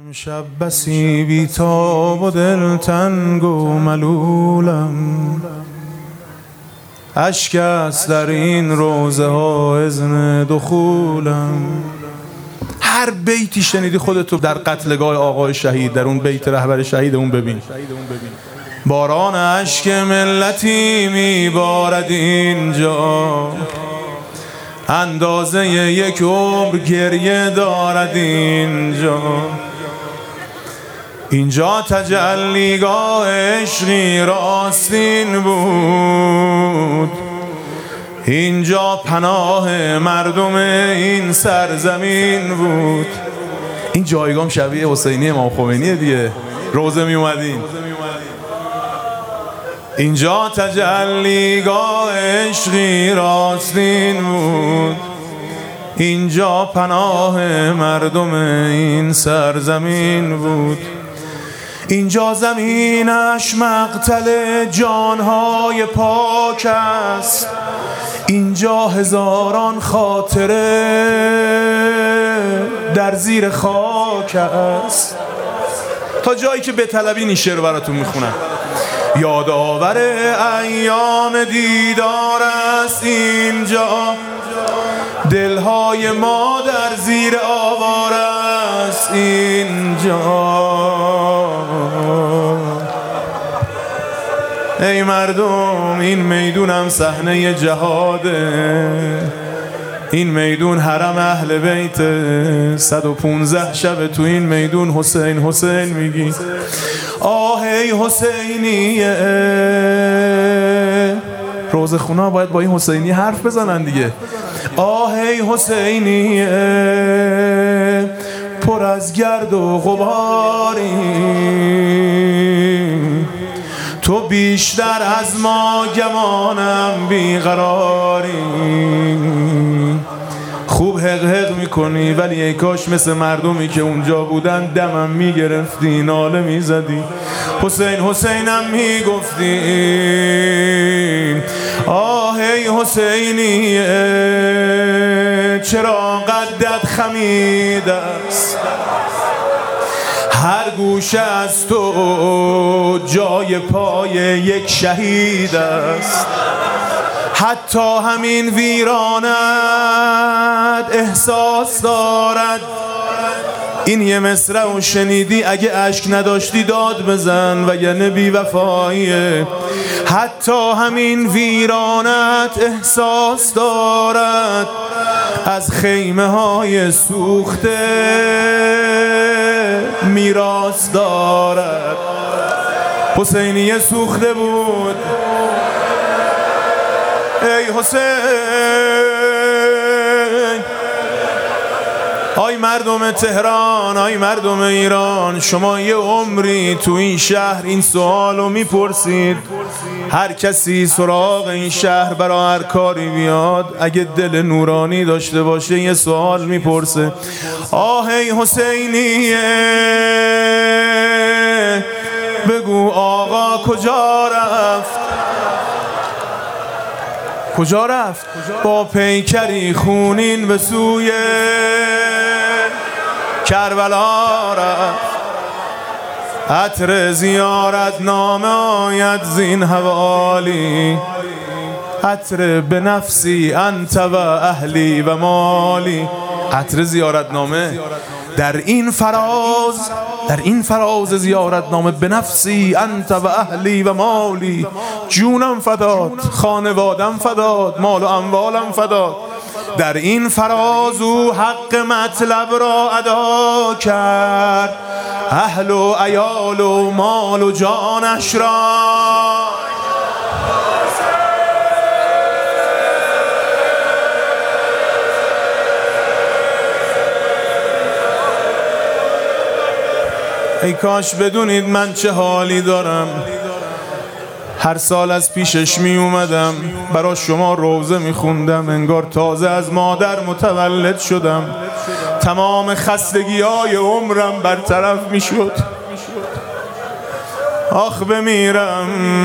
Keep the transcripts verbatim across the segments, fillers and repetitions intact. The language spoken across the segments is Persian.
امشب بسی بی‌تاب و دلتنگ و ملولم، اشک است در این روزه ها اذن دخولم. هر بیتی شنیدی خودتو در قتلگاه آقای شهید، در اون بیت رهبر شهید اون ببین. باران اشک ملتی میبارد اینجا، اندازه یک عمر گریه دارد اینجا. اینجا تجلیگاه عشقی راستین بود، اینجا پناه مردم این سرزمین بود. این جایگاه شبیه حسینی امام خمینیه دیگه. روزه می اومدین اینجا تجلیگاه عشقی راستین بود، اینجا پناه مردم این سرزمین بود. اینجا زمینش مقتل جانهای پاک است، اینجا هزاران خاطره در زیر خاک است. تا جایی که بطلبین این شعر رو براتون میخونم. یادآور ایام دیدار است اینجا، دلهای ما در زیر آوار است اینجا. ای مردم این میدونم صحنه جهاده، این میدون حرم اهل بیت، صد و پونزده شب تو این میدون حسین حسین میگی. آه ای حسینیه. روزه خونا باید با این حسینی حرف بزنن دیگه. آه ای حسینیه، پر از گرد و غباری، تو بیشتر از ما گمانم بیقراری. خوب حق حق میکنی ولی ای کاش مثل مردمی که اونجا بودن دمم میگرفتی، ناله میزدی، حسین حسینم میگفتی. آه ای حسینیه، چرا قدت خمید است، هر گوشه از تو جای پای یک شهید است. حتی همین ویرانت احساس دارد. این یه مصرع و شنیدی اگه اشک نداشتی داد بزن وگرنه بی وفاییه. حتی همین ویرانت احساس دارد، از خیمه های سوخته میراث دارد. حسینیه سوخته بود. ای حسین، آی مردم تهران، آی مردم ایران، شما یه عمری تو این شهر این سوالو میپرسید. هر کسی سراغ این شهر برای هر کاری بیاد اگه دل نورانی داشته باشه یه سوال میپرسه. آه ای حسینیه، بگو آقا کجا رفت؟ کجا رفت؟ با پیکری خونین به سوی کربلا رفت. عطر زیارت نامه آید زین حوالی، عطر به نفسی انت و اهلی و مالی. عطر زیارت نامه در این فراز، در این فراز زیارت نامه، به نفسی انت و اهلی و مالی، جونم فداد، خانوادم فداد، مال و اموالم فداد. در این فراز او حق مطلب را ادا کرد، اهل و عیال و مال و جانش را. ای کاش بدونید من چه حالی دارم. هر سال از پیشش می اومدم، برای شما روزه می خوندم، انگار تازه از مادر متولد شدم. تمام خستگی های عمرم برطرف می شد. آخ بمیرم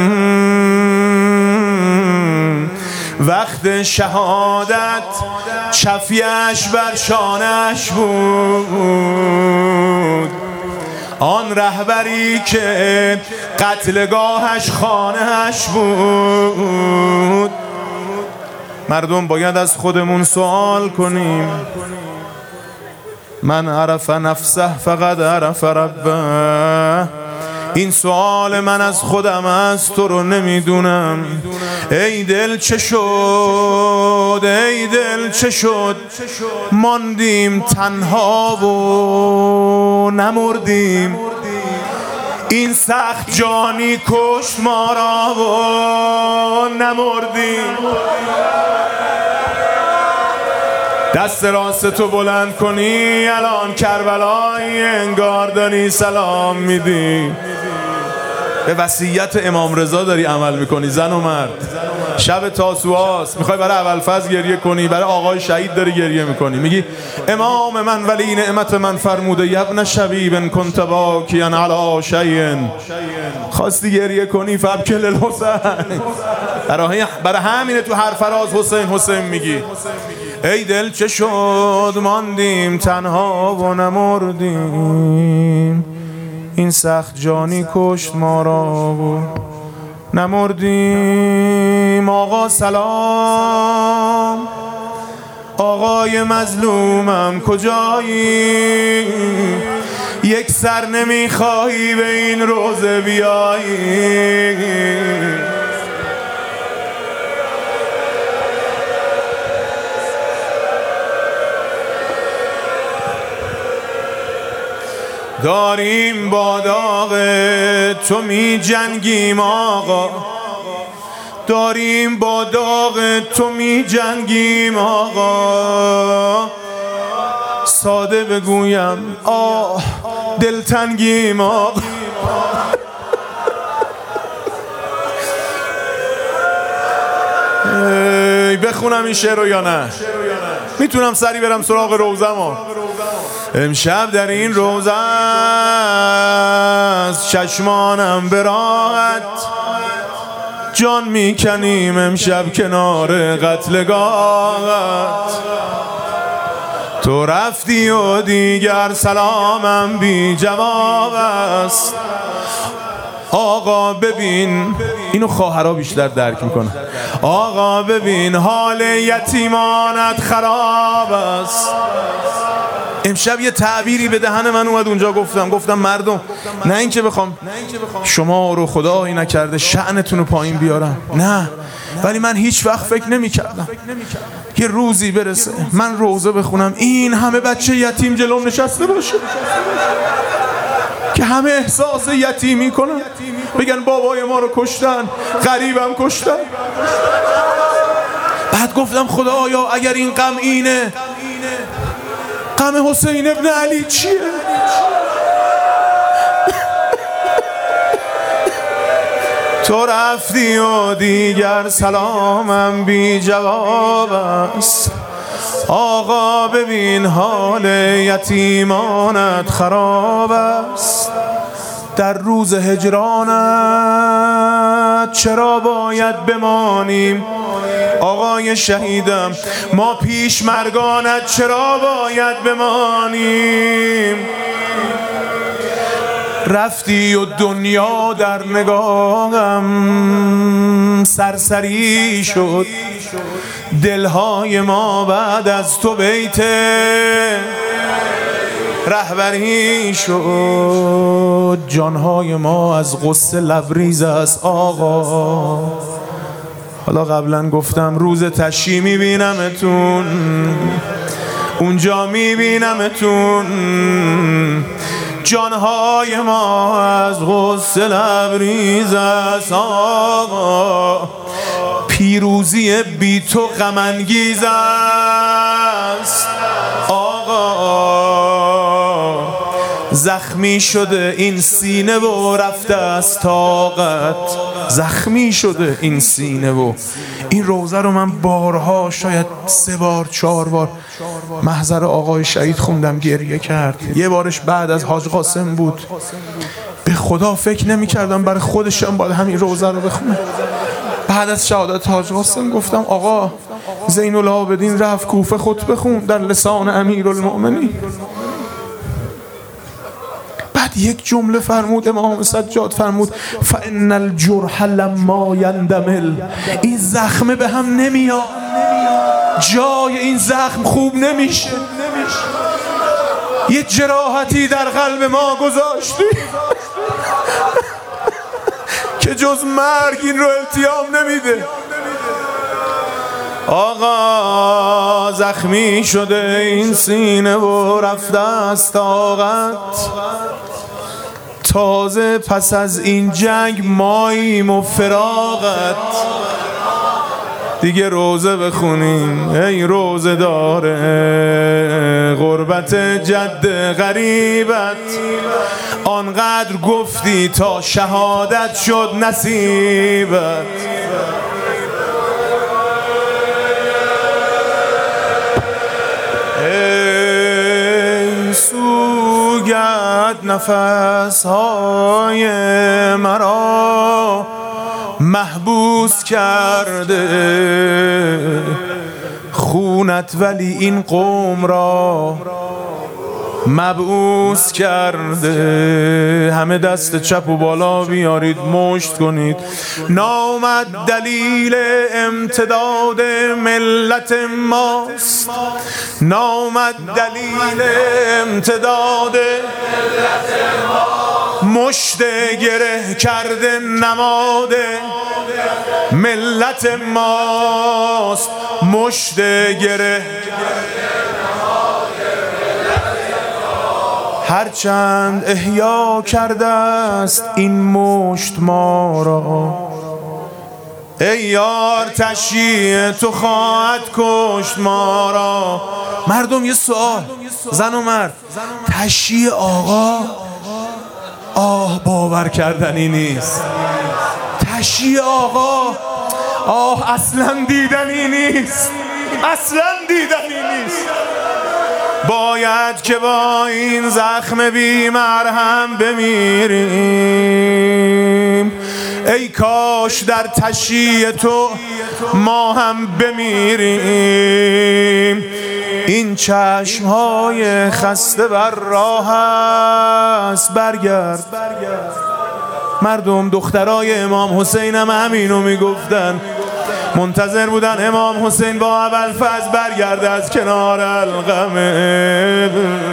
وقت شهادت چفیش بر شانش بود. آن رهبری که قتلگاهش خانه‌اش بود. مردم باید از خودمون سوال کنیم، من عرف نفسه فقط عرف ربه. این سوال من از خودم است، تو رو نمیدونم. ای دل چه شد، ای دل چه شد، ماندیم تنها و نمردیم. این سخت جانی کشت ما را و نمردیم. دست راست تو بلند کنی، الان کربلایی انگار داری سلام میدی. به وصیت امام رضا داری عمل میکنی زن و مرد. شب تاسوعاست، میخوای برای ابوالفضل گریه کنی، برای آقای شهید داری گریه میکنی، میگی امام من ولی نعمت من فرموده یبن شبیب کنت باکیا علی شیء. خواستی گریه کنی فبکی للحسین. برای برای همینه تو هر فراز حسین حسین میگی. ای دل چه شد، ماندیم تنها و نمردیم. این سخت جانی کشت ما را و نمردیم. آقا سلام، آقای مظلومم کجایی؟ یک سر نمیخواهی به این روزه بیایی؟ داریم با داغ تو می جنگیم آقا، داریم با داغ تو می جنگیم آقا. ساده بگویم آه دلتنگیم آقا. بخونم این شعر رو یا نه؟ میتونم سری برم سراغ روزم. امشب در این روزه است چشمانم به راحت، جان میکنیم امشب کنار قتلگاهت. تو رفتی و دیگر سلامم بی جواب است. آقا ببین، اینو خواهرها بیشتر درک میکنن. آقا ببین حال یتیمانت خراب است. امشب یه تعبیری به دهن من اومد اونجا، گفتم گفتم مردم، نه اینکه بخوام شما رو خدایی نکرده شأنتون رو پایین بیارم، نه، ولی من هیچ وقت فکر نمی کردم یه روزی برسه من روزه بخونم این همه بچه یتیم جلوم نشسته باشه که همه احساس یتیمی کنن، بگن بابای ما رو کشتن، غریبم کشتن. بعد گفتم خدایا اگر این غم اینه، غم حسین ابن علی چیه؟ تو رفتی و دیگر سلامم بی جواب است. آقا ببین حال یتیمانت خراب است. در روز هجرانت چرا باید بمانیم؟ آقای شهیدم ما پیش مرگانت چرا باید بمانیم؟ رفتی و دنیا در نگاهم سرسری شد. دلهای ما بعد از تو بیت رهبری شد. جانهای ما از غصه لبریز است آقا. حالا قبلا گفتم روز تشییع میبینمتون، اونجا میبینمتون. جانهای ما از غصه لبریز است آقا. پیروزی بی تو غم انگیز است آقا. زخمی شده این سینه و رفته از طاقت. زخمی شده این سینه و این روزه رو من بارها، شاید سه بار چهار بار محضر آقای شهید خوندم، گریه کرد. یه بارش بعد از حاج قاسم بود. به خدا فکر نمی کردم برای خودشم باید همین روزه رو بخونم. بعد از شهادت حاج قاسم گفتم آقا زین العابدین رفت کوفه خطبه خوند در لسان امیرالمؤمنین. بعد بعد یک جمله فرمود امام سجاد، فرمود فان الجرح لما یندمل، این زخمه به هم نمیاد، جای این زخم خوب نمیشه. یه جراحتی در قلب ما گذاشتی که جز مرگ این رو التیام نمیده. آقا زخمی شده این سینه و رفته است طاقت، تازه پس از این جنگ ماییم و فراغت. دیگه روزه بخونیم ای روزه داره غربت جد غریبت، آنقدر گفتی تا شهادت شد نصیبت. ای سوگت نفس های مرا محبوس کرده خونت، ولی این قوم را مبعوث کرده. همه دست چپ و بالا بیارید مشت کنید. نامد دلیل امتداد ملت ماست، نامد دلیل امتداد ملت ماست، مشت گره کرده نماد ملت ماست، مشت گره هرچند احیا کرده است این مشت ما را. ای یار تشییع تو خواهد کشت ما را. مردم یه سوال، زن و مرد، تشییع آقا آه باور کردنی نیست. تشییع آقا آه اصلا دیدنی نیست، اصلا دیدنی نیست. باید که با این زخم بی مرهم بمیریم. ای کاش در تشییع تو ما هم بمیریم. این چشمهای خسته بر راه است برگرد. مردم دخترای امام حسین هم همینو میگفتن، منتظر بودن امام حسین با ابوالفضل برگرده از کنار القمه.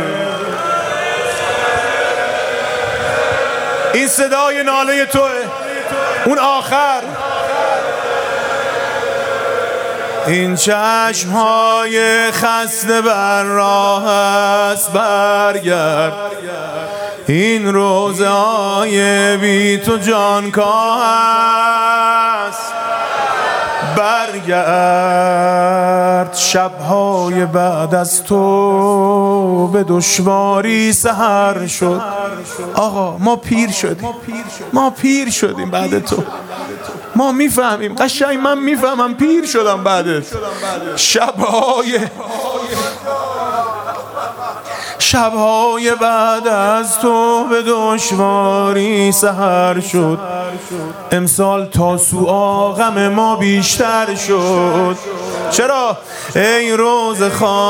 این صدای ناله توه، اون آخر. این چشمهای خسته بر راه است برگرد. این روزهای بی تو جانکاه است برگرد. شبهای بعد از تو به دشواری سحر شد. آقا ما پیر شدیم، ما پیر شدیم بعد تو. ما میفهمیم، قشنگ من میفهمم پیر شدم بعدت. شبهای شبهای بعد از تو به دشواری سحر شد. امسال تاسوعا غم ما بیشتر شد. چرا؟ ای روز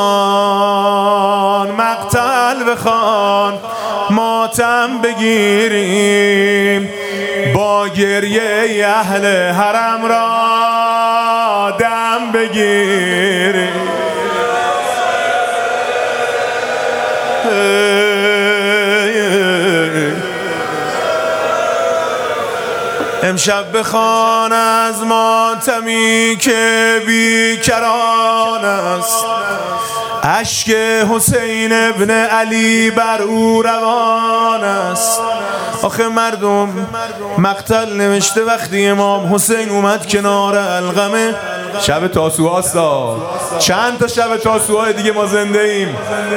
خان مقتل بخوان، ماتم بگیریم، با گریه اهل حرم را دم بگیریم. امشب بخوان از ماتمی که بیکران است، اشک حسین ابن علی بر او روان است. آخه مردم مقتل نوشته وقتی امام حسین اومد کنار القمه. شب تاسوعاست، چند تا شب تاسوعا دیگه ما زنده ایم.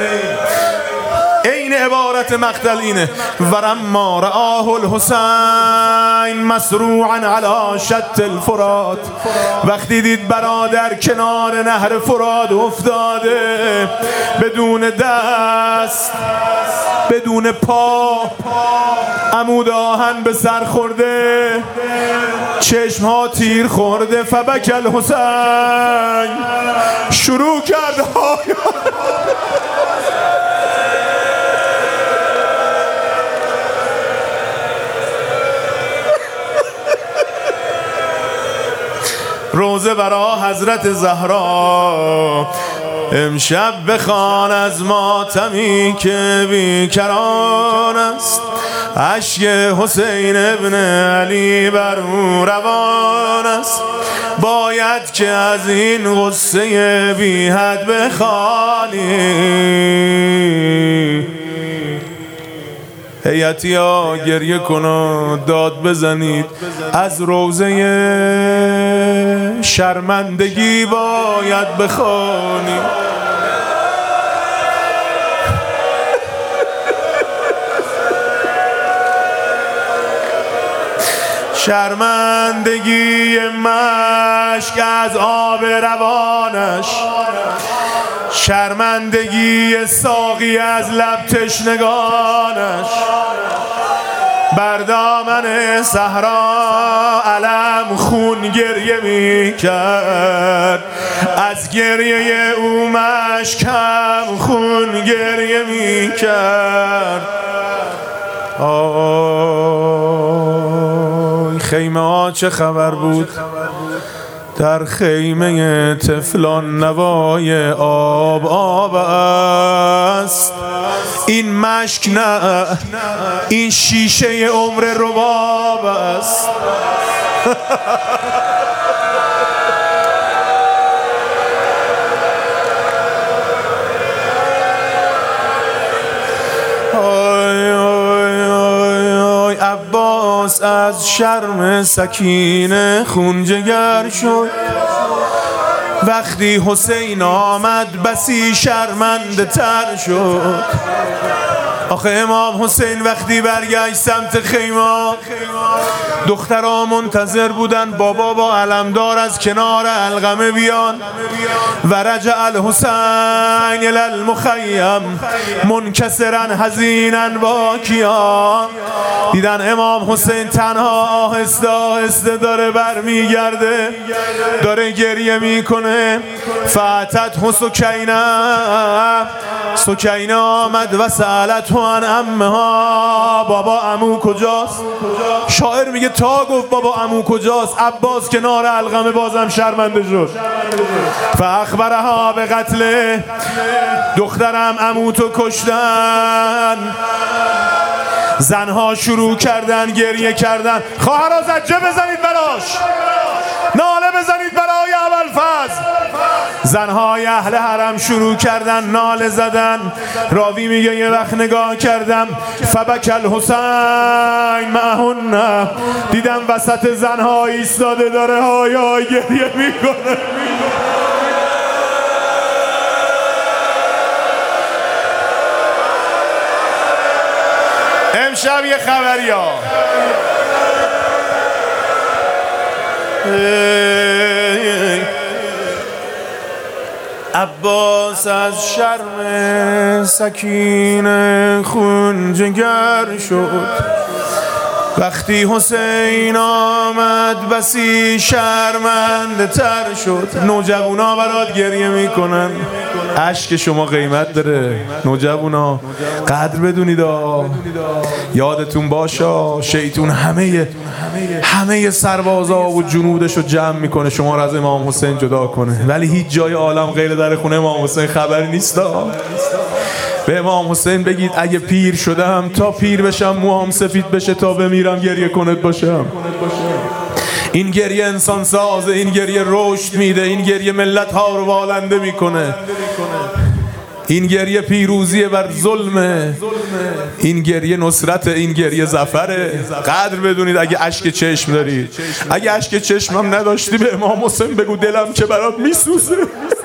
این عبارت مقتل اینه: ورما رآه الحسین مسروعا علی شط الفرات. وقتی دید برادر کنار نهر فرات افتاده، بدون دست بدون پا، عمود آهن به سر خورده، چشمها تیر خورده، فبک الحسین، شروع کرد روزه برا حضرت زهرا. امشب بخوان از ماتمی که بیکران است، اشک حسین ابن علی بر او روان است. باید که از این غصه بی حد بخوانی. هیئتیا گریه کن و داد بزنید، از روزه شرمندگی باید بخوانی. شرمندگی مشک از آب روانش، شرمندگی ساقی از لب تشنگانش. بر دامن صحرا علم خون گریه می کرد، از گریه او مشکم خون گریه می کرد. آی خیمه ها چه خبر بود، در خیمه طفلان نوای آب آب است. این مشک نه، این شیشه عمر رباب است. عباس از شرم سکینه خون جگر شد، وقتی حسین آمد بسی شرمنده تر شد. آخه امام حسین وقتی برگشت سمت خیمه، دخترها منتظر بودن بابا با علمدار از کنار علقمه بیان. و رجع الحسین الی المخیم منکسرا حزینا باکیا. دیدن امام حسین تنها آهسته آهسته داره برمیگرده، داره گریه میکنه. فاتت سکینه، سکینه آمد و سألت عن عمها، بابا عمو کجاست؟ شاعر میگه تا گفت بابا عمو کجاست، عباس کنار علقمه بازم شرمنده شد. فاخبرها به قتل، دخترم عمو تو کشتن. زنها شروع کردن گریه کردن. خواهرها زجه بزنید براش، ناله بزنید برای ابوالفضل. زنهای اهل حرم شروع کردن ناله زدن. راوی میگه یه وقت نگاه کردم، فبک الحسین معهن، دیدم وسط زنها ایستاده داره های های گریه میکنه. امشب یه خبری ها عباس از شرم سکینه خون جگر شد، وقتی حسین آمد بسی شرمنده تر شد. نوجوانا برات گریه میکنن، اشک شما قیمت داره. نوجوانا قدر بدونید، یادتون باشه شیطون همه همه سربازا و جنودشو جمع میکنه شما رو از امام حسین جدا کنه، ولی هیچ جای عالم غیر در خونه امام حسین خبری نیست. به امام حسین بگید اگه پیر شدم تا پیر بشم موهام سفید بشه تا بمیرم گریه کنت باشم. این گریه انسان سازه، این گریه رشد میده، این گریه ملت ها رو والنده میکنه، این گریه پیروزیه بر ظلمه، این گریه نصرت، این گریه ظفره. قدر بدونید اگه اشک چشم دارید. اگه اشک چشمم نداشتی به امام حسین بگو دلم که برات میسوزه،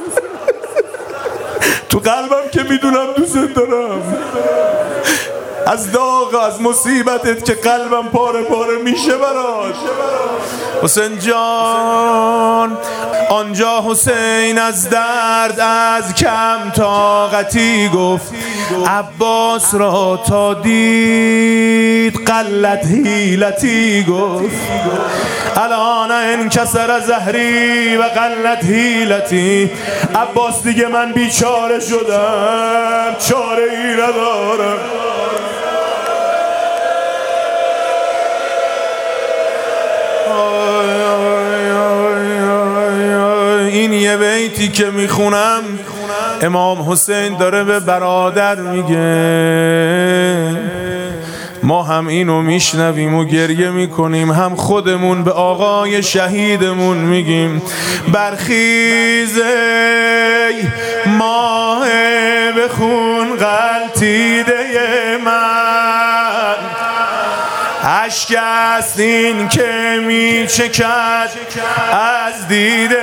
تو قلبم که میدونم دوست دارم، از داغ از مصیبتت که قلبم پاره پاره میشه براش. حسین جان، آنجا حسین از درد از کم طاقتی گفت، عباس را تا دید قلت حیلتی گفت. الان انکسر زهری و قلت حیلتی. عباس دیگه من بیچاره شدم، چاره ای ندارم. این یه بیتی که میخونم امام حسین داره به برادر میگه، ما هم اینو میشنویم و گریه میکنیم، هم خودمون به آقای شهیدمون میگیم برخیز ای ماه به خون غلطیده من، اشک است این که میچکد از دیده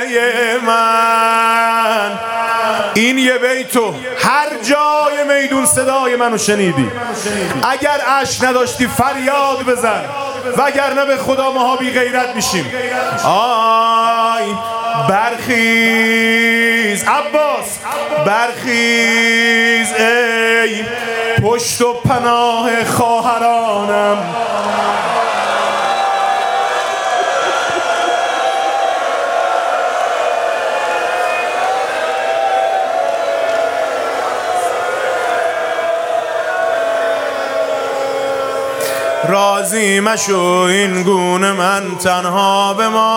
من. این یه بیتو هر جای میدون صدای منو شنیدی، اگر اشک نداشتی فریاد بزن، وگرنه به خدا ماها بی غیرت میشیم. آی برخیز عباس، برخیز ای پشت و پناه خواهرانم، راضی مشو این گونه من تنها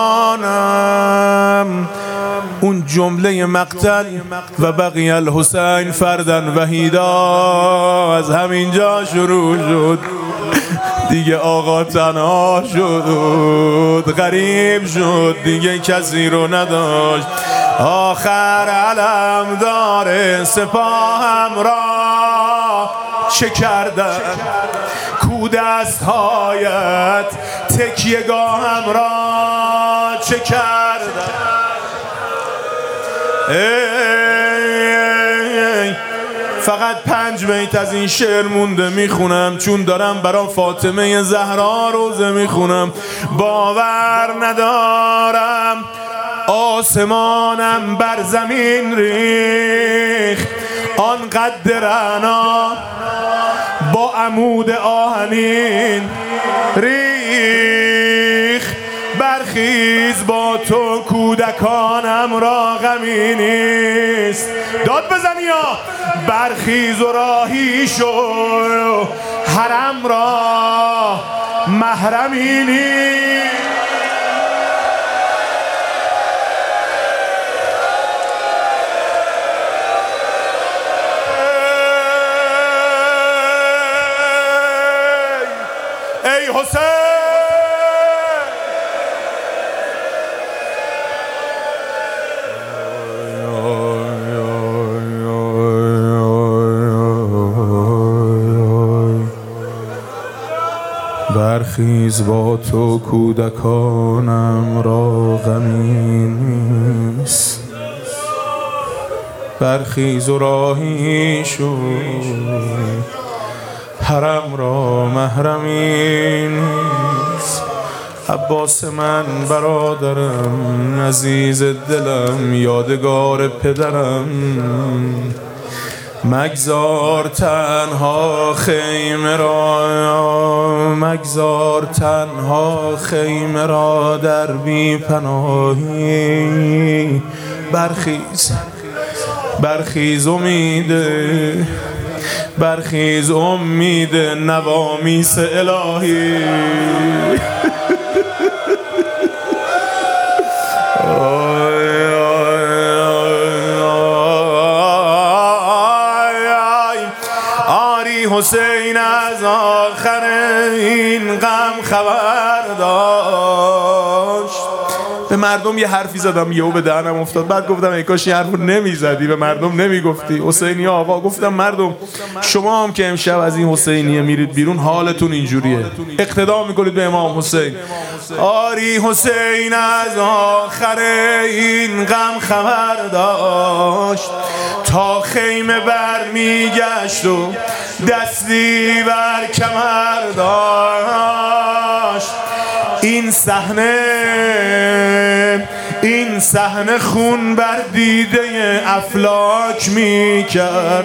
بمانم. اون جمله مقتل و بقی الحسین فردن وحیدا از همینجا شروع شد دیگه. آقا تنها شد، غریب شد، دیگه کسی رو نداشت. آخر علم داره سپاهم را چه کردن، کو دستهایت تکیه‌گاهم را چه کردن. ای فقط پنج بیت از این شعر مونده میخونم، چون دارم برام فاطمه زهرا روزه میخونم. باور ندارم آسمانم بر زمین ریخت، آنقدر رعنا با عمود آهنین ریخت. برخیز با تو کودکانم را غمی نیست. داد بزنی یا برخیز و راهی شو، حرم را محرمی نیست. ای حسین برخیز با تو کودکانم را غمی نیست. برخیز و راهی شو، حرم را محرمی نیست. عباس من برادرم، عزیز دلم، یادگار پدرم، مگذار تنها خیمه را، مگذار تنها خیمه را در بی پناهی. برخیز برخیز امیده، برخیز امید نوامیس الهی. آری حسین از آخر این غم خبر داشت. به مردم یه حرفی زدم، یهو به دهنم افتاد. بعد گفتم ای کاش این حرفو نمیزدی، به مردم نمیگفتی. حسینی آقا گفتم مردم شما هم که امشب از این حسینیه میرید بیرون حالتون اینجوریه، اقتدا میکنید به امام حسین. آری حسین از آخر این غم خبر داشت، تا خیمه بر میگشت و دستی بر کمر داشت. این صحنه این صحنه خون بر دیده افلاک میکرد.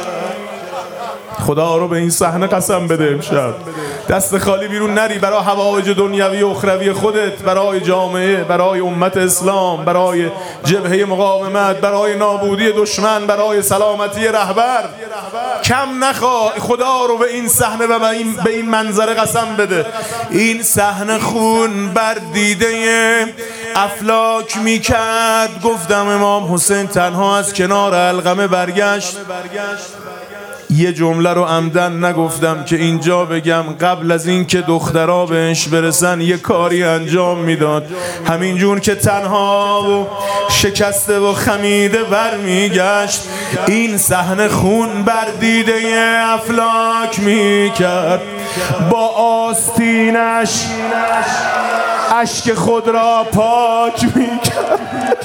خدا رو به این صحنه قسم بده امشب دست خالی بیرون نری، برای حوائج دنیوی و اخروی خودت، برای جامعه، برای امت اسلام، برای جبهه مقاومت، برای نابودی دشمن، برای سلامتی رهبر. کم نخواه. خدا رو به این صحنه و به این, به این منظره قسم بده. این صحنه خون بر دیده افلاک میکرد. گفتم امام حسین تنها از کنار علقمه برگشت. یه جمله رو عمدن نگفتم که اینجا بگم، قبل از این که دخترها بهش برسن یه کاری انجام میداد. همینجور که تنها و شکسته و خمیده برمیگشت، این صحنه خون بر دیده افلاک میکرد. با آستینش اشک خود را پاک میکرد.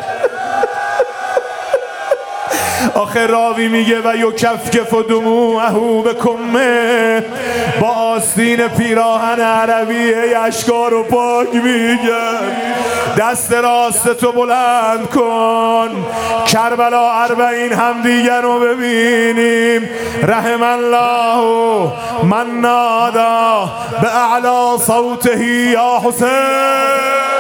آخه راوی میگه و یکفکف دموعه بکمه، با آستین پیراهن عربیه اشکا رو پاک میگه. دست راست تو بلند کن، کربلا اربعین هم دیگر رو ببینیم. رحم الله من نادا به اعلا صوته یا حسین.